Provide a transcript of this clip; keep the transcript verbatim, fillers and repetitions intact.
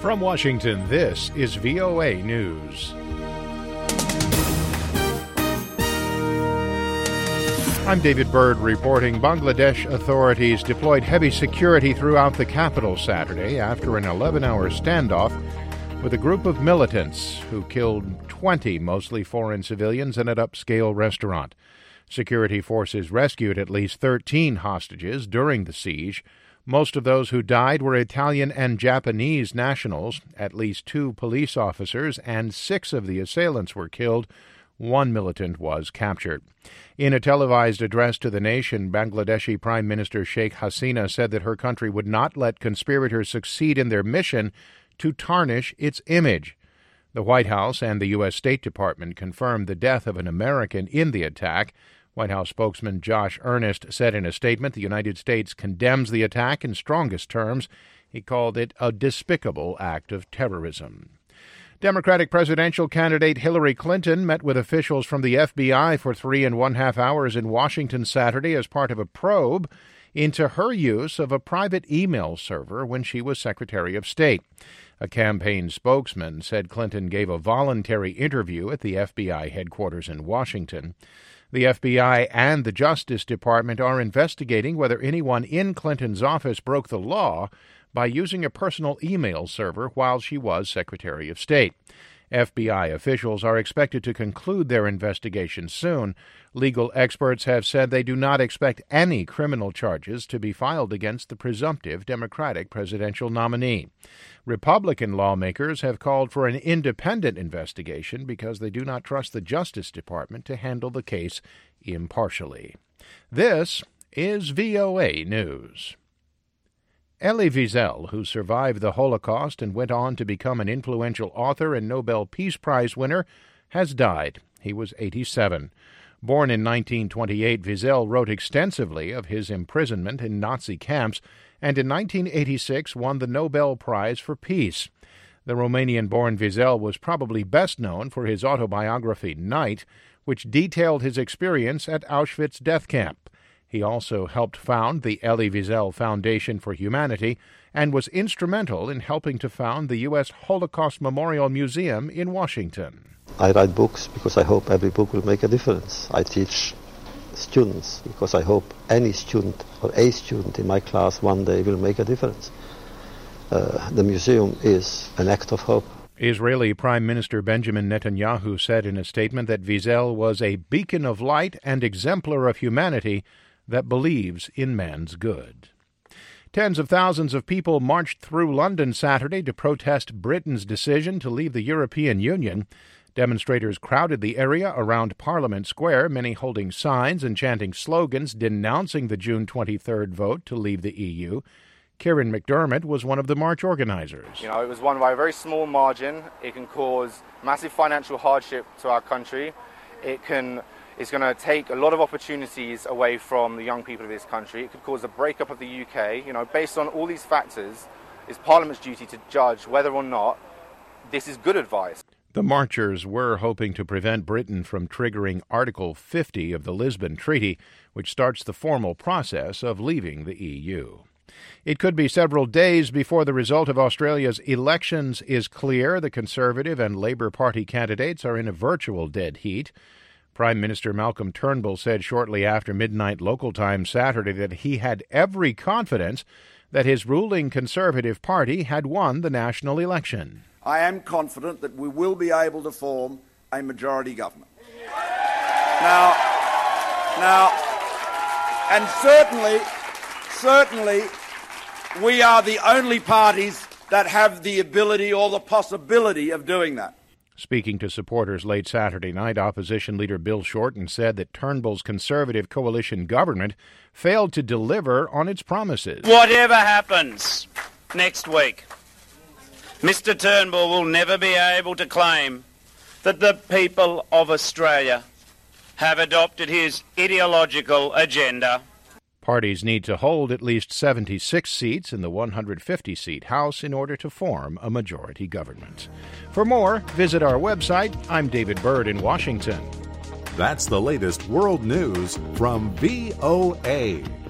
From Washington, this is V O A News. I'm David Byrd reporting. Bangladesh authorities deployed heavy security throughout the capital Saturday after an eleven-hour standoff with a group of militants who killed twenty mostly foreign civilians in an upscale restaurant. Security forces rescued at least thirteen hostages during the siege. Most of those who died were Italian and Japanese nationals. At least two police officers and six of the assailants were killed. One militant was captured. In a televised address to the nation, Bangladeshi Prime Minister Sheikh Hasina said that her country would not let conspirators succeed in their mission to tarnish its image. The White House and the U S State Department confirmed the death of an American in the attack. White House spokesman Josh Earnest said in a statement the United States condemns the attack in strongest terms. He called it a despicable act of terrorism. Democratic presidential candidate Hillary Clinton met with officials from the F B I for three and one half hours in Washington Saturday as part of a probe into her use of a private email server when she was Secretary of State. A campaign spokesman said Clinton gave a voluntary interview at the F B I headquarters in Washington. The F B I and the Justice Department are investigating whether anyone in Clinton's office broke the law by using a personal email server while she was Secretary of State. F B I officials are expected to conclude their investigation soon. Legal experts have said they do not expect any criminal charges to be filed against the presumptive Democratic presidential nominee. Republican lawmakers have called for an independent investigation because they do not trust the Justice Department to handle the case impartially. This is V O A News. Elie Wiesel, who survived the Holocaust and went on to become an influential author and Nobel Peace Prize winner, has died. He was eighty-seven. Born in nineteen twenty-eight, Wiesel wrote extensively of his imprisonment in Nazi camps and in nineteen eighty-six won the Nobel Prize for Peace. The Romanian-born Wiesel was probably best known for his autobiography, Night, which detailed his experience at Auschwitz death camp. He also helped found the Elie Wiesel Foundation for Humanity and was instrumental in helping to found the U S Holocaust Memorial Museum in Washington. I write books because I hope every book will make a difference. I teach students because I hope any student or a student in my class one day will make a difference. Uh, the museum is an act of hope. Israeli Prime Minister Benjamin Netanyahu said in a statement that Wiesel was a beacon of light and exemplar of humanity that believes in man's good. Tens of thousands of people marched through London Saturday to protest Britain's decision to leave the European Union. Demonstrators crowded the area around Parliament Square, many holding signs and chanting slogans denouncing the June twenty-third vote to leave the E U. Kieran McDermott was one of the march organizers. You know, it was won by a very small margin. It can cause massive financial hardship to our country. It can It's going to take a lot of opportunities away from the young people of this country. It could cause a breakup of the U K. You know, based on all these factors, it's Parliament's duty to judge whether or not this is good advice. The marchers were hoping to prevent Britain from triggering Article fifty of the Lisbon Treaty, which starts the formal process of leaving the E U. It could be several days before the result of Australia's elections is clear. The Conservative and Labour Party candidates are in a virtual dead heat. Prime Minister Malcolm Turnbull said shortly after midnight local time Saturday that he had every confidence that his ruling Conservative Party had won the national election. I am confident that we will be able to form a majority government. Now, now, and certainly, certainly, we are the only parties that have the ability or the possibility of doing that. Speaking to supporters late Saturday night, opposition leader Bill Shorten said that Turnbull's Conservative coalition government failed to deliver on its promises. Whatever happens next week, Mister Turnbull will never be able to claim that the people of Australia have adopted his ideological agenda. Parties need to hold at least seventy-six seats in the one hundred fifty seat House in order to form a majority government. For more, visit our website. I'm David Byrd in Washington. That's the latest world news from V O A.